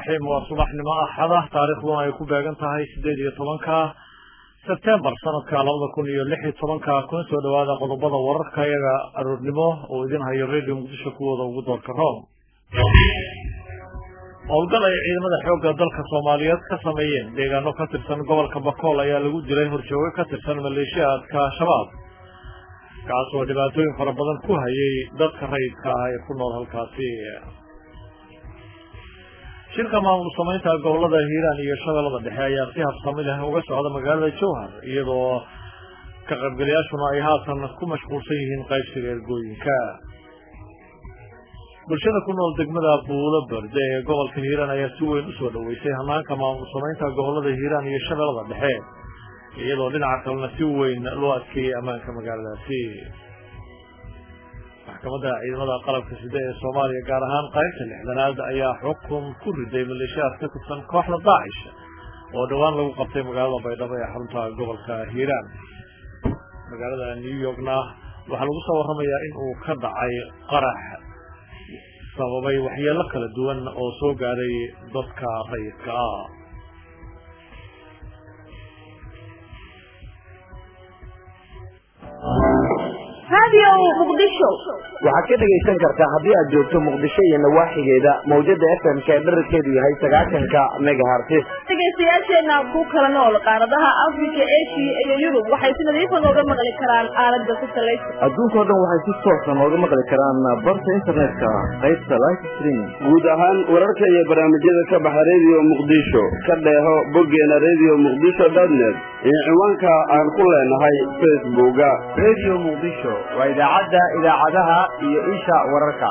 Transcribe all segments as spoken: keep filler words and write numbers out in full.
الرحيم وصباح نما أحدا تاريخ لنا يكون بأجنتها هاي سديد طبعاً سبتمبر سنة كالله كل يلحي طبعاً كون سود هذا قضبضة ورق كيا الرنمو وإذن هاي الراديو مكتشفوا وضوء الكرام أوضل أي ماذا حوق ذلك الصوماليات كسميين لأنه كتر سنة قبل كبقول يا لوجود جريه مرشوي كتر سنة ماليشيا كشباب كاسو دباتوين فربضن كوها يي ذلك الرئيس كها يكون له الكاسي شركة ما مصممتها قبل هذا هيران يشغل هذا الحياة فيها صاملها وبس هذا مجال الجوهر يضو كقبلياش ونائها سنكون مشغولين قيس الجوين كا bulshada ku nool degmada Buulaburd ee gobolka Hiiraan ayaa si weyn u soo dhaweysay hanaanka maamul-samaynta gobolada Hiiraan iyo Shabeellada Dhexe iyadoo dhinaca kalena si weyn loo adkeeyay ammaanka magaaladaasi maxkamadda ciidamada qalabka sida ee Soomaaliya gaar ahaan qaybta lixdanaad ayaa xukun ku riday maleeshiyaad ka tirsan kooxda Daacish oo dhawaan lagu qabtay magaalada Baydhabo ee xarunta gobolka Hiiraan magaalada New Yorkna waxaa lagu soo warramayaa in uu ka dhacay qarax sababay waxyeelo kala duwan oo soo gaaray dadka rayidka ah هذه مقدشو waxaad ka dhageysan kartaa haddii aad joogto muqdisho iyo nawaaxigeeda mawjada F M ka dhererkeedu yahay sagaashanka megahertz dhageystayaasheena ku kala nool qaaradaha Afrika, Asia iyo Yurub waxay si nadiif ah uga maqli karaan aalada ku salaysan adduunka oo dhan waxay si toos ah uga maqli karaan barta internetka qaybta live streaming guud ahaan wararka iyo barnaamijyada ka baxa radio muqdisho ka dheeho boggeena radio muqdisho dot net iyo ciwaanka aan ku leenahay Facebook-ga radio muqdisho waa idaacadda idaacadaha iyo isha wararka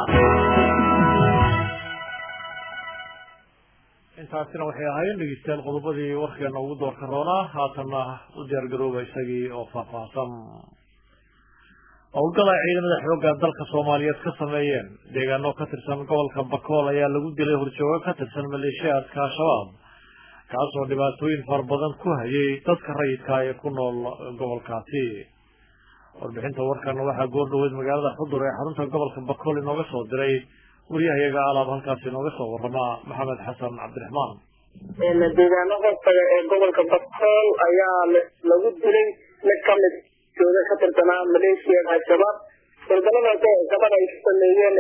intaasina waxay ahaayeen dhegeystayaal qodobadii warkeena ugu doorka roona haatanna u diyaar garoobay isagii oo faahfaahsan howlgala ciidamada xoogga dalka Soomaaliyeed ka sameeyeen deegaano ka tirsan gobolka Bakool ayaa lagu dilay horjooga ka tirsan maleeshiyaadka Shabaab kaasoo dhibaatooyin fara badan ku hayay dadka rayidka ah ee ku nool gobolkaasi warbixinta warkan waxaa goor dhaweyd magaalada Xudur ee xarunta gobolka Bakool inooga soo diray wariyahayaga alaab halkaasi inooga soo warrama Maxamed Xasan Cabdiraxmaan deegaanada kale ee gobolka Bakool ayaa lagu dilay mid ka mid jooga ka tirsanaa maleeshiyada Shabaab dalbanada gabadha ay sameeyeen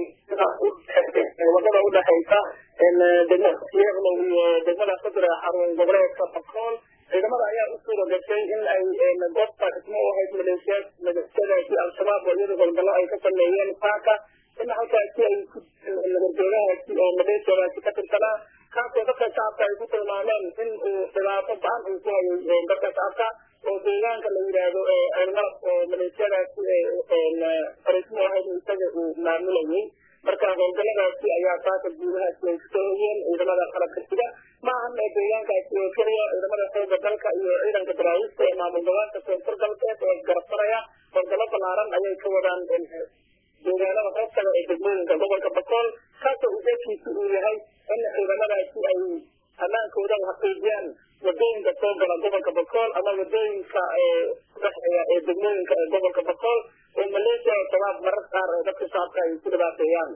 wadada u dhaxaysa degmada Yeeqlo iyo degmada Xudur ee xarun goboleedka Bakool ciidamada ayaa u soo gashay in ay goobta isma u ahayd maleeshiyad madaxweynaha al-shabaab oo iyadoo howlgallo ay ka sameeyeen saaka in halkaasi ay ku nabadgelyadaasi oo maleeshiyadaasi ka tirsanaa kaasoo dadka shacabka ay ku tilmaameen in uu dhibaato ba-an uu ku hayay dadka shacabka oo deegaanka la yidhaahdo ceelmalab oo maleeshiyadaasi fariismo ahayd isaga uu maamulayay marka howlgalladaasi ayaa saaka guudahaasi ay kusoo hoyeen ciidamada qalabka sida maahan ee deegaankaasi oo keliya ciidamada xoogga dalka iyo ciidanka daraawiista ee maamul goboleedka koonfur galbeed oo isgarabsanaya howlgallo ballaaran ayay ka wadaan deegaanada hoostale ee degmooyinka gobolka Bakool kaasoo ujeedkiisu uu yahay in ciidamadaasi ay ammaankooda xaqiijiyaan wadooyinka soo gala gobolka Bakool ama wadooyinka udhexeeya ee degmooyinka ee gobolka Bakool oo maleeshiya shabaab mararka qaar dadka shacabka ay ku dhibaateeyaan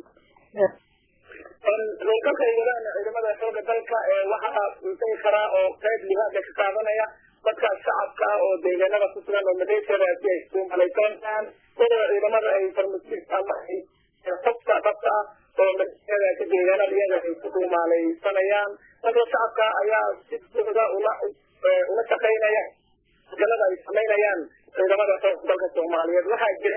howlgalka ay wadaan ciidamada xoogga dalka waxaa intay karaa oo qayb lihaada ka qaadanaya dadka shacabka ah oo deegaanada ku sugan oo maleeshiyadaasi ay ku malaysanayaan sidoo ciidamada ay farmasiis ama xogta dhabta ah oo maleeshiyadaasi deegaanada iyaga ay ku malaysanayaan dadka shacabka ayaa si buuxda ula ula shaqaynaya galada ay samaynayaan ciidamada xoogga dalka Soomaaliyeed waxaa jira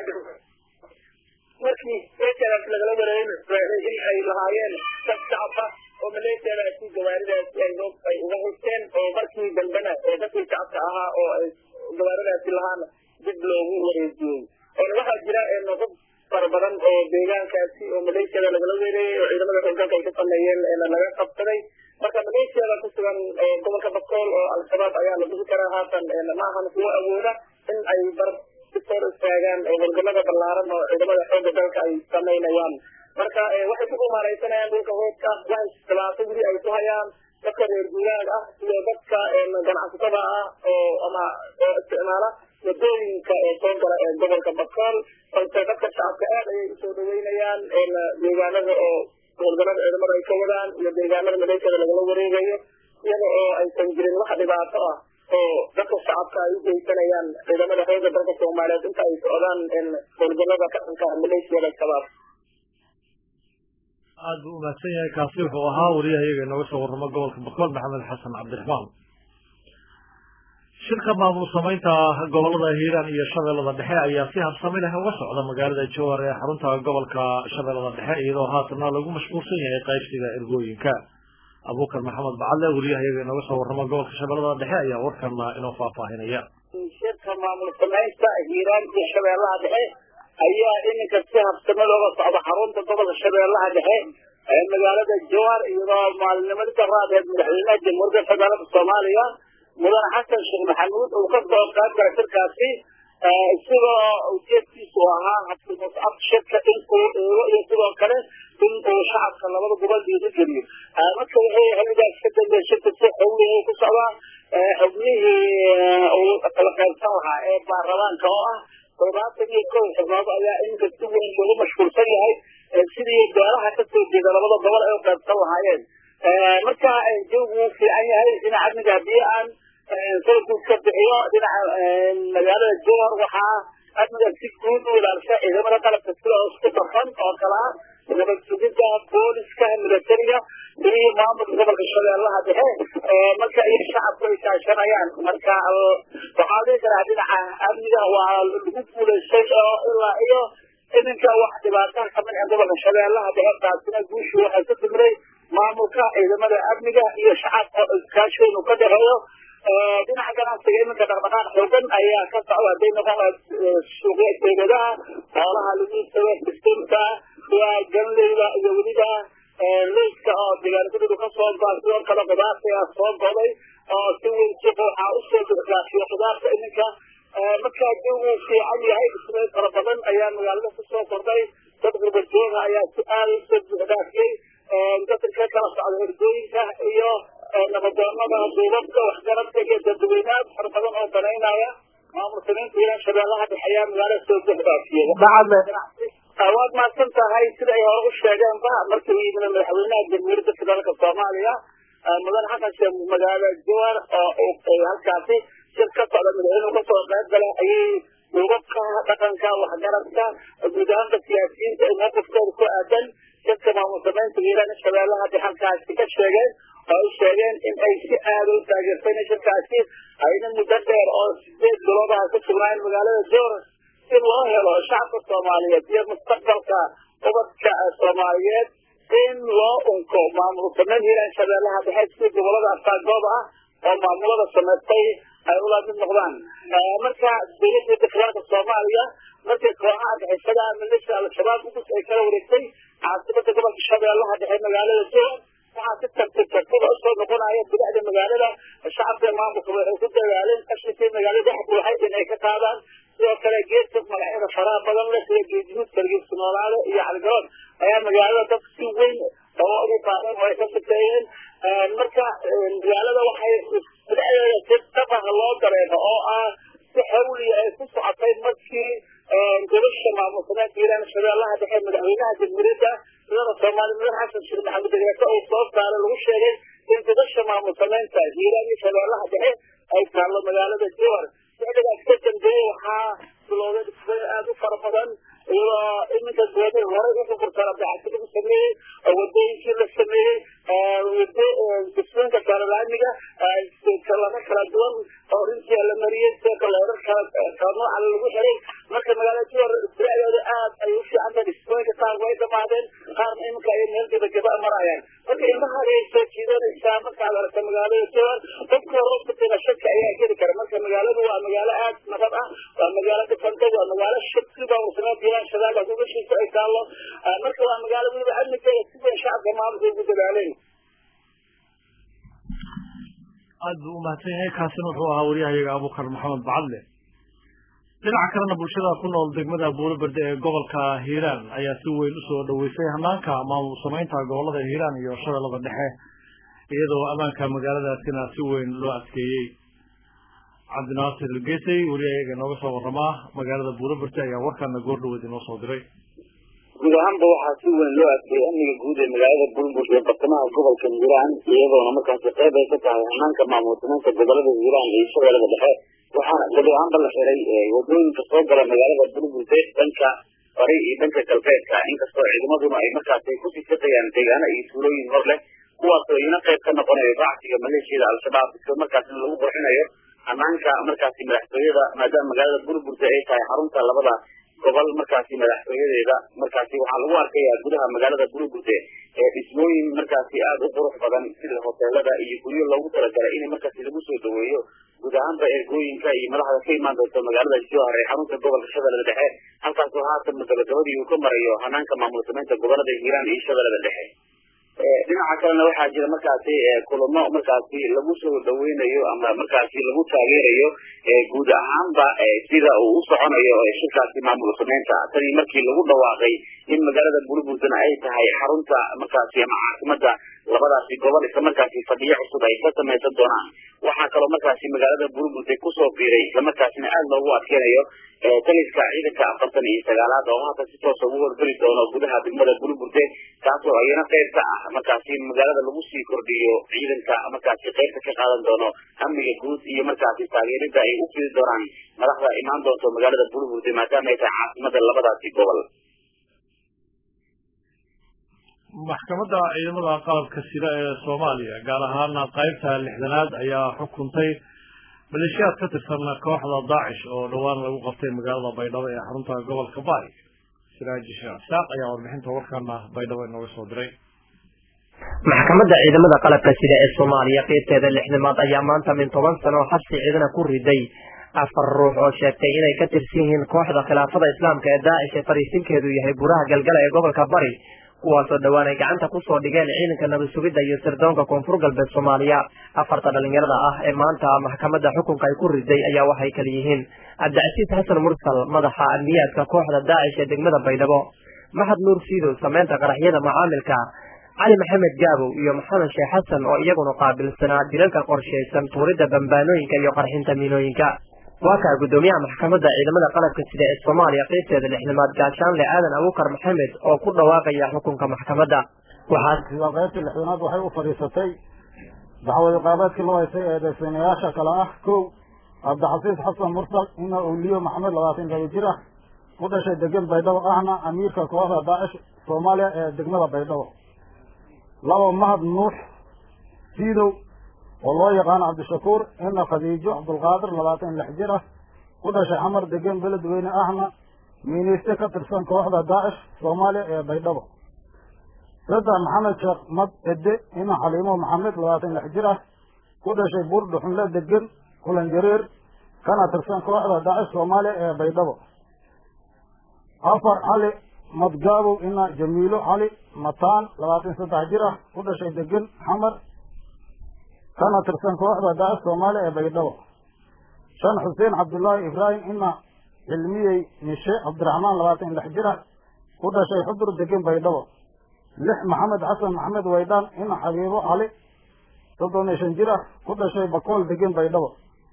markii meeshaas lagala wareegay in ay lahaayeen dad shacabka oo maleeshiyadaasi gawaaridaasi ay ay uga haysteen oo markii dambena ee dadkii shacabka ahaa oo ay gawaaridaasi lahaana dib loogu wareejiyey waxaa jira noqod fara badan oo deegaankaasi oo maleeshiyada lagala weerayay oo ciidamada howlgalka ay ka sameeyeen laga qabsaday marka maleeshiyada ku sugan gobolka Bakool oo al-shabaab ayaa la dhihi karaa haatan maahan kuwo awooda in ay bar soo istaagaan howlgallada ballaaran oo ciidamada xoogga dalka ay sameynayaan marka waxay ku gumaaraysanayaan dhulka hooska waxay dhibaato guri ay ku hayaan dadka reer guuraaga ah iyo dadka ganacsatada ah oo ama isticmaala wadooyinka ee soo gala ee gobolka Bakool balse dadka shacabka aad ayay usoo dhaweynayaan deegaanada oo howlgallada ciidamada ay ka wadaan iyo deegaanada maleeshiyada lagala wareegayo iyada oo aysan jirin wax dhibaato ah oo dadka shacabka ay u geysanayaan ciidamada xoogga dalka soomaaliyeed inta ay socdaan howlgallada ka dhanka maleeshiyada shabaab. aad buu umahadsan yahay. kaasi wuxuu ahaa wariyahayaga inooga soo warramo gobolka bakool maxamed xasan cabdiraxmaan. shirka maamul samaynta gobolada hiiraan iyo shabeellada dhexe ayaa si habsami leh uga socda magaalada jowhar ee xarunta gobolka shabeellada dhexe iyadoo haatana lagu mashquulsan yahay qaybsiga ergooyinka. abuukar maxamed bacadle wariyahayaga inooga soo warramo gobolka shabeellada dhexe ayaa warkana inoo faahfaahinaya. shirka maamul samaynta hiiraan iyo shabeellaha dhexe ayaa iminka si habsami looga socda xarunta gobolka shabeellaha dhexe ee magaalada jowhar iyadoo maalinnimadii daraadeed madaxweynaha jamhuuriyadda federaalka soomaaliya mudane xasan sheekh maxamuud uu ka soo qayb galay shirkaasi isagoo ujeedkiisu ahaa habsimuscad shirka in uu eego iyo sidoo kale in uu shacabka labada gobol dhiirigeliyo. marka waxay xiligaas ka dambeeyay shirka si xowlihi ku socdaa xubnihii uu kala qaybsan lahaa ee baarlamaanka oo ah toddobaatan iyo kow xubnood ayaa iminka si weyn loogu mashquulsan yahay sidii beelaha ka soo jeeda labada gobol ay u qaybsan lahaayeen. marka joogu wuu fiican yahay dhinaca amniga haddii aan salku iska bixiyo dhinaca magaalada jowhar waxaa amniga si guud u ilaalisa ciidamada qalabka sida isku dhafan oo kale ah nabad sugidda booliska milatariga iyo maamulka gobolka shabeellaha dhexe marka iyo shacabku ay kaashanayaan. marka waxaa dhihi karaa dhinaca amniga waa lagu guulaystay oo ilaa iyo iminka wax dhibaataha ka mid ah gobolka shabeellaha dhexe taasina guushu waxay ku timray maamulka ciidamada amniga iyo shacabka iskaashiga ka dhexeeyo. dhinaca ganacsiga iminka dhaqdhaqaaq xoogan ayaa ka socda hadday noqon suuqya deegadaha xoolaha lagu iibsado sistemka sida ganleyda iyo weliba leyska oo deegaanadoodu ka soo goa sidoo kale qudaarta ayaa soo goday oo si weyn suuqa waxaa usoo buuxdaafiyo qudaarta iminka. marka jawigu fiican yahay dhismooyin fara badan ayaa magaalada kusoo kordhay dad gurbadjooga ayaa si aad usoo buuxdaafiyey dadka ka kala socda herdooyinka iyo nabadoonada duubabka waxgaradka iyo dadweynaad fara badan oo banaynaya maamul samaynta hiiraan shabeellaha dhexe ayaa magaalada soo buuxdaafiyey. waad mahadsan tahay sida ay hore u sheegeenba markii uu yimid madaxweynaha jamhuuriyadda federaalka soomaaliya mudane xasan sheekh magaalada jowhar oo halkaasi shir ka socda madaxweynuhu kasoo qayb galay ayay duubabka dhaqanka waxgaradka guud ahaanka siyaasiyiinta ay mowqifkooda ku aadan shirka maamul samaynta hiiraan shabeellaha dhexe halkaasi ka sheegeen oo ay sheegeen in ay si aada u taageerteen shirkaasi ayna muddo dheer oo sideed biloodaha ku sugnaayeen magaalada jowhar si loo helo shacabka soomaaliyeed iyo mustaqbalka ubadka soomaaliyeed in loo unko maamul samayn hiiraan shabeellaha dhexe si gobolada asaagooda ah oo maamulada samaystay ay ula mid noqdaan. marka dowladda federaalka soomaaliya markii kooxaha dhexisada maleeshiya al-shabaab ugus ay kala wareegtay caasimada gobolka shabeellaha dhexe magaalada jowhar waxaa si tartiib tartiib usoo noqonaya bilicda magaalada shacabka maamulka waxay ku dadaaleen qashinkii magaalada dhex buuxay in ay ka qaadaan sidoo kale geedka magacyada faraha badan leh sida geedguud sargiiska noolaale iyo caligarood ayaa magaalada dad si weyn oo ugu qaadeen oo ay ka shaqeeyeen. marka magaalada waxay bilicdeeda si dhabaha loo dareemo oo ah si xawliya ay ku socotay markii gobasha maamul samaynta hiiraan shabeellaha dhexe madaxweynaha jamhuuriyadda mudane soomaaliya mudane xasan sheekh maxamuud degeeto uu soo saaray lagu sheegay in gobasha maamul samaynta hiiraan iyo shabeellaha dhexe ay taallo magaalada jowhar. xiligaas ka dambeeyey waxaa bilowday dhismooyin aada u fara badan iyadoo iminka gooni horey u furfurtana dacasi lagu sameeyey wadooyinkii la sameeyey dhismooyinka kaalalaamiga kalama kala duwan oo rintii la mariyey sidoo leerar kala kala nooca lagu xiray. marka magaalada jowhar bilicdeeda aad ay u fiican tahay dhismooyinka qaar way dhamaadeen qaarna iminka ay meel gabagaba marayaan. marka ilmahaada ay soo jiidanaysaa markaad aragta magaalada jowhar dadka hore ku jira shaki ayaa geli kara. marka magaaladu waa magaalo aad nabad ah waa magaalo dhifanta waa magaalo shaki maamulsamaynta hiiraan shabeellaha gobashiisa ay taallo. marka waa magaalo weliba amnigeeda si weyn shacabka maamulka ugu dadaaleen. aad buu umahadsan yahay. kaasina wuxuu ahaa wariyahayaga abuukar maxamed bacadle. dhinaca kalena bulshada ku nool degmada buulobarde ee gobolka hiiraan ayaa si weyn usoo dhaweysay hanaanka maamul samaynta gobolada hiiraan iyo shabeellada dhexe iyadoo ammaanka magaaladaasina si weyn loo adkeeyey. cabdinaasir geesay wariyahayaga nooga soo waramaa magaalada buulobarde ayaa warkana goor dhaweed inoo soo diray. guud guud ahaanba waxaa si weyn loo adkeeyay amniga guud ee magaalada Bulbul ee bartamaha gobolka Hiiraan iyadoona markaasi qayb ay ka tahay hanaanka maamulka gobolada Hiiraan iyo Shabeellaha Dhexe waxaana gabi ahaanba la xiray wadooyinka soo gala magaalada Bulbul ee dhanka bari iyo dhanka galbeedka inkastoo ciidamaduna ay markaasi ku sii shaqeeyaan deegaano iyo tuulooyin hor leh kuwaas oo ina qayb ka noqonayo bacsiga maleeshiyada al-shabaab isla markaasina lagu qurxinayo hanaanka markaasi madaxtooyada maadaama magaalada Bulbul ay tahay xarunta labada gobol markaasi madaxtooyadeeda markaasi waxaa lagu arkayaa gudaha magaalada Bulbul ee dhismooyin markaasi aad u qurux badan sida hoteelada iyo guryo loogu talagalay in markaasi lagu soo dhaweeyo guud ahaanba ergooyinka iyo madaxda ka imaan doonta magaalada Jowhar ee xarunta gobolka Shabeellaha Dhexe halkaas oo haatan gabagabadii uu ka marayo hanaanka maamulka gobolada Hiiraan iyo Shabeellaha Dhexe dhinaca kalena waxaa jira markaasi kulamo markaasi lagu soo dhaweynayo ama markaasi lagu taageerayo guud ahaanba sida uu u soconayo shirkaasi maamul sameynta tani markii lagu dhawaaqay in magaalada Bulbul ay tahay xarunta markaasi ama caasimada labadaasi gobol isla markaasi fadhiyo cusub ay ka samaysan doonaan waxaa kaloo markaasi magaalada Bulbul ku soo biiray isla markaasina aad loogu adkeenayo taliska ciidanka afartan iyo sagaalaad oo hadda si toos ah ugu horgeli doono gudaha degmada Bulbul taasoo ayana qayb ka ah markaasi magaalada lagu sii kordhiyo ciidanka markaasi qaybta ka qaadan doono amniga guud iyo markaasi taageerada ay u fidi doonaan madaxda imaan doonto magaalada Bulbul maadaama ay tahay caasimada labadaasi gobol maxkamadda ciidamada qalabka sida ee Soomaaliya gaar ahaan qaybta lixdanaad ayaa xukuntay maleeshiyaad ka tirsan kooxda Daesh oo dhawaan lagu qabtay magaalada Baydhabo ee xarunta gobolka Bari Siraaj Shaaq ayaa warbixinta warkana Baydhabo inoo soo diray maxkamadda ciidamada qalabka sida ee Soomaaliya qaybteeda lixdanaad ayaa maanta min toban sano xabsi ciidana ku riday afar ruux oo sheegtay inay ka tirsan yihiin kooxda khilaafada islaamka ee Daesh ee fariisinkeedu yahay buraha galgala ee gobolka Bari kuwaasoo dhawaan ay gacanta kusoo dhigeen ciidanka nabad sugidda iyo sirdoonka koonfur galbeed Soomaaliya afarta dhalinyarada ah ee maanta maxkamadda xukunka ay ku riday ayaa waxay kala yihiin Cabdicasiis Xasan Mursal madaxa amniyaadka kooxda Daesh ee degmada Baydhabo Maxad Nuur Siido sameynta qaraxyada macaamilka Ali Maxamed Gaabo iyo Maxamed Sheekh Xasan oo iyaguna qaabilsanaa dilalka qorsheysan tuuridda bambaanooyinka iyo qarxinta miinooyinka waa ka gudoomiyaha maxkamadda ciidamada qalabka sida ee Soomaaliya qaybteeda lixdanaad gaashaanle Aadan Abuukar Maxamed oo ku dhawaaqaya xukunka maxkamadda waxaa sida qaybta lixdanaad waxay u fadhiisatay dacwad qaabadkii loo haystay ee deegaanayaasha kala ah kow Cabdicasiis Xasan Mursal ina Uliyo Maxamed labaatan iyo laba jir ah ku dhashay degan Baydhabo ahna amiirka kooxda Daesh Soomaaliya ee degmada Baydhabo labo Mahad Nuux Siido oo loo yaqaan Cabdishakuur ina Khadiijo Cabdulqaadir labaatan iyo lix jir ah ku dhashay xamar degan beledweyne ahna miiniste ka tirsan kooxda Daesh Soomaaliya ee Baydhabo saddex Maxamed Sheekh Mad Ede ina Xaliimo Maxamed labaatan iyo lix jir ah ku dhashay buur dhuxunle degan kulan jareer kana tirsan kooxda Daesh Soomaaliya ee Baydhabo afar Cali Madgaabo ina Jamiilo Cali Mataan labaatan iyo saddex jir ah ku dhashay degan xamar kana tirsan kooxda Daesh Soomaaliya ee Baydhabo shan Xuseen Cabdullaahi Ibraahim ina Cilmiyey Mishe Cabdiraxmaan labaatan iyo lix jir ah ku dhashay Xudur degan Baydhabo lix Maxamed Xasan Maxamed Waydaan ina Xabiibo Cali soddon iyo shan jir ah ku dhashay Bakool degan Baydhabo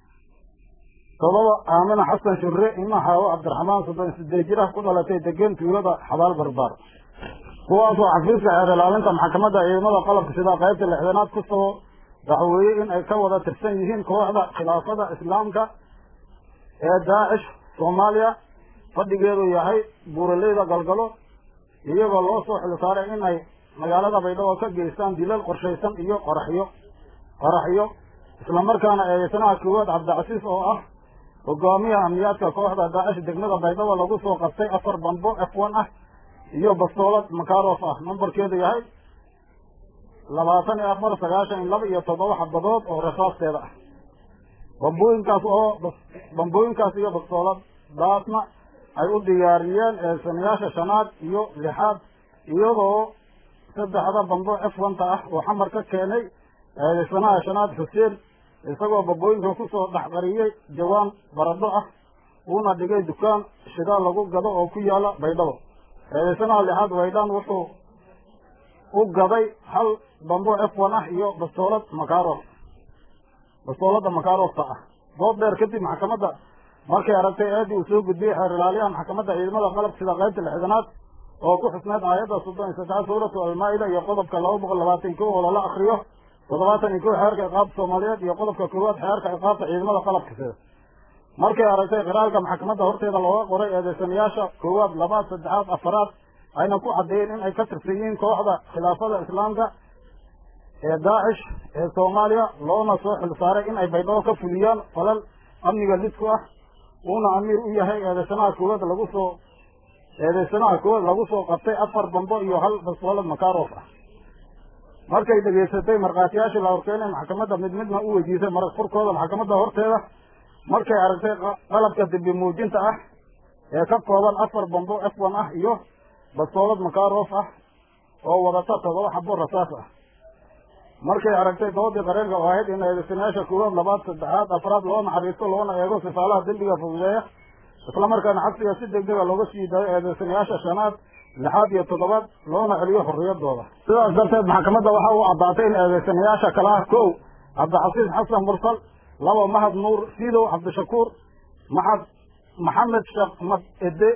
todoba Aamina Xasan Shure ina Xaawo Cabdiraxmaan soddon iyo siddeed jir ah ku dhalatay degan tuulada Xabaal Barbaar kuwaasoo xafiiska xeer ilaalinta maxkamadda ciidamada qalabka sida qaybta lixdanaad ku soo dacweeyey in ay ka wada tirsan yihiin kooxda khilaafada islaamka ee Daesh Soomaaliya fadhigeedu yahay buuraleyda galgalo iyagoo loo soo xilsaaray in ay magaalada Baydhabo ka geystaan dilal qorsheysan iyo qaraxyo qaraxyo isla markaana eedeysanaha koowaad Cabdicasiis oo ah hogaamiyaha amniyaadka kooxda Daesh degmada Baydhabo lagu soo qabtay afar bambo F one ah iyo bastoolad Makarov ah nambarkeedu yahay labaatan iyo afar sagaashan laba iyo toddoba xabadood oo rasaasteeda ah bambooyinkaas oo bambooyinkaas iyo bastoolad daasna ay u diyaariyeen eedeysanayaasha shanaad iyo lixaad iyadoo saddexda bambo F one ta ah oo xamar ka keenay eedeysanaha shanaad Xuseen isagoo bambooyinka kusoo dhex qariyey jawaan baradho ah uuna dhigay dukaan shidaal lagu gado oo ku yaala Baydhabo eedeysanaha lixaad Waydaan wuxuu u gaday hal bambo F one ah iyo bastoolad Makarov bastoolada Makarovta ah dood dheer kadib maxkamadda markay aragtay aadii uu soo gudbiyey xeer ilaaliyaha maxkamadda ciidamada qalabka sida qaybta lixdanaad oo ku xusnayd aayadda soddon iyo saddex suuratu almaa-ida iyo qodobka laba boqol labaatan kow oo lala akriyo toddobaatan iyo kow xeerka ciqaabta soomaaliyeed iyo qodobka koowaad xeerka ciqaabta ciidamada qalabka sida markay aragtay qiraalka maxkamadda horteeda looga qoray eedeysanayaasha koowaad labaad saddexaad afaraad ayna ku caddeeyeen in ay ka tirsan yihiin kooxda khilaafada islaamka ee daacish ee soomaaliya loona soo xil saaray in ay baydhabo ka fuliyaan falal amniga lidku ah uuna amiir u yahay eedeysanaha koowaad lagu soo eedeysanaha koowaad lagu soo qabtay afar bambo iyo hal bastoolad makarof ah markay dhegaysatay markhaatiyaashii la horkeenay maxkamadda mid midna u weydiisay marag furkooda maxkamadda horteeda markay aragtay qalabka dambi muujinta ah ee ka kooban afar bambo f one ah iyo bastoolad makarof ah oo wadata todoba xabo rasaas ah markay aragtay doodii qareerka oo ahayd in eedeysanayaasha koowaad labaad saddexaad afraad loo naxariisto loona eego sifaalaha dembiga fududeeya islamarkaana xabsiga si degdega looga sii daayo eedeysanayaasha shanaad lixaad iyo toddobaad loona celiyo xorriyadooda sidaas darteed maxkamadda waxa uu caddaatay in eedeysanayaasha kale ah kow cabdixasiis xasan mursal laba mahad nuur sidow cabdishakuur maxad maxamed sheekh mad ede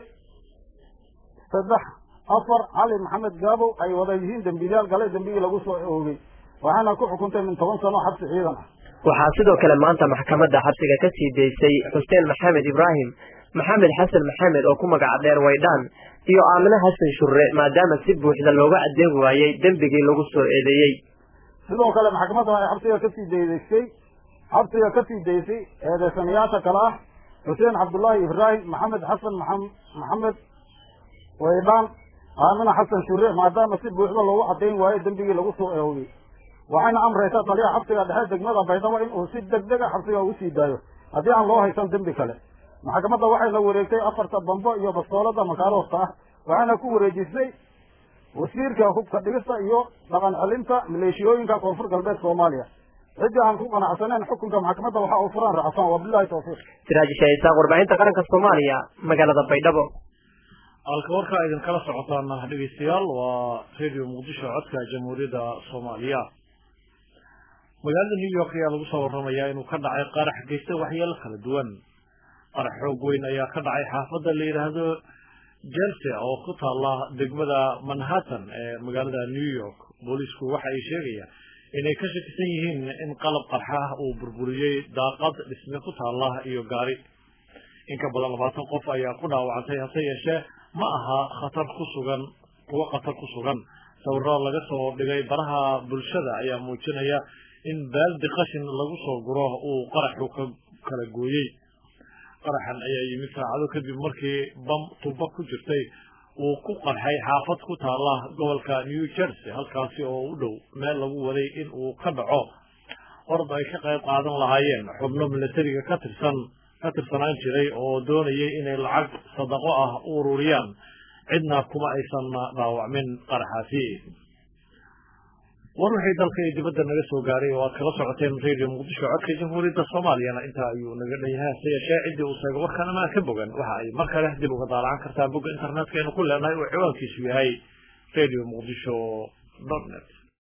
saddex afar cali maxamed gaabow ay wada yihiin dembiilyaal galay dembigii lagu soo oogay waxaana ku xukuntay min toban sano xabsi ciidan ah waxaa sidoo kale maanta maxkamadda xabsiga ka sii daysay xuseen maxamed ibraahim maxamed xasan maxamed oo ku magaca dheer waydhaan iyo aamine xasan shure maadaama si buuxda looga caddeyn waayey dembigii lagu soo eedeeyey sidoo kale maxkamadda ay xabsiga kasii daysay xabsiga kasii daysay eedeysanayaasha kale ah xuseen cabdullaahi ibraahim maxamed xasan maxamed waydhaan aamine xasan shure maadaama si buuxda loogu caddeyn waayo dembigii lagu soo oogay waxayna amraysaa taliyaha xabsiga dhexe degmada baydhabo in uu si degdega xabsiga ugu sii daayo haddii aan loo haysan dembi kale maxkamadda waxay la wareegtay afarta bambo iyo bastoolada makaroofta ah waxaana ku wareejisay wasiirka hubka dhigista iyo dhaqan celinta maleeshiyooyinka koonfur galbeed soomaaliya ciddii aan ku qanacsaneyn xukunka maxkamadda waxa uu furaan raacsan wabilahi tawfiiq siraaji shaisaaq warbaahinta qaranka soomaaliya magaalada baydhabo halka warkaa idinkala socotaana dhegeystayaal waa radio muqdisho codka jamhuuriyadda soomaaliya magaalada new york ayaa lagu soo warramayaa inuu ka dhacay qarax geystay waxyeelo kala duwan qarax xoog weyn ayaa ka dhacay xaafadda la yidhaahdo chelsea oo ku taalla degmada manhattan ee magaalada new york booliisku waxa ay sheegayaan inay ka shakisan yihiin in qalab qarxa uu burburiyey daaqad dhisme ku taalla iyo gaari in ka badan labaatan qof ayaa ku dhaawacantay hase yeeshee ma aha khatar ku sugan kuwo khatar ku sugan sawiro laga soo dhigay baraha bulshada ayaa muujinaya in baaldi qashin lagu soo guro uu qaraxu ka kala gooyey qaraxan ayaa yimid saacado kadib markii bam tuba ku jirtay uu ku qarxay xaafad ku taalla gobolka new jersey halkaasi oo u dhow meel lagu waday in uu ka dhaco orod ay ka qayb qaadan lahaayeen xubno milatariga ka tirsan ka tirsanaan jiray oo doonayay inay lacag sadaqo ah u ururiyaan cidna kuma aysan dhaawacmin qaraxaasi war wixii dalka iyo dibadda naga soo gaaray oo aad kala socoteen radio muqdisho codka jamhuuriyadda soomaaliyana intaa ayuu naga dhan yahay hase yeeshee ciddii uu sheegay warkan amaan ka bogan waxa ay mar kale dib uga daalacan kartaa bogga internetka aynu ku leenahay oo ciwaankiisu yahay radio muqdisho dot net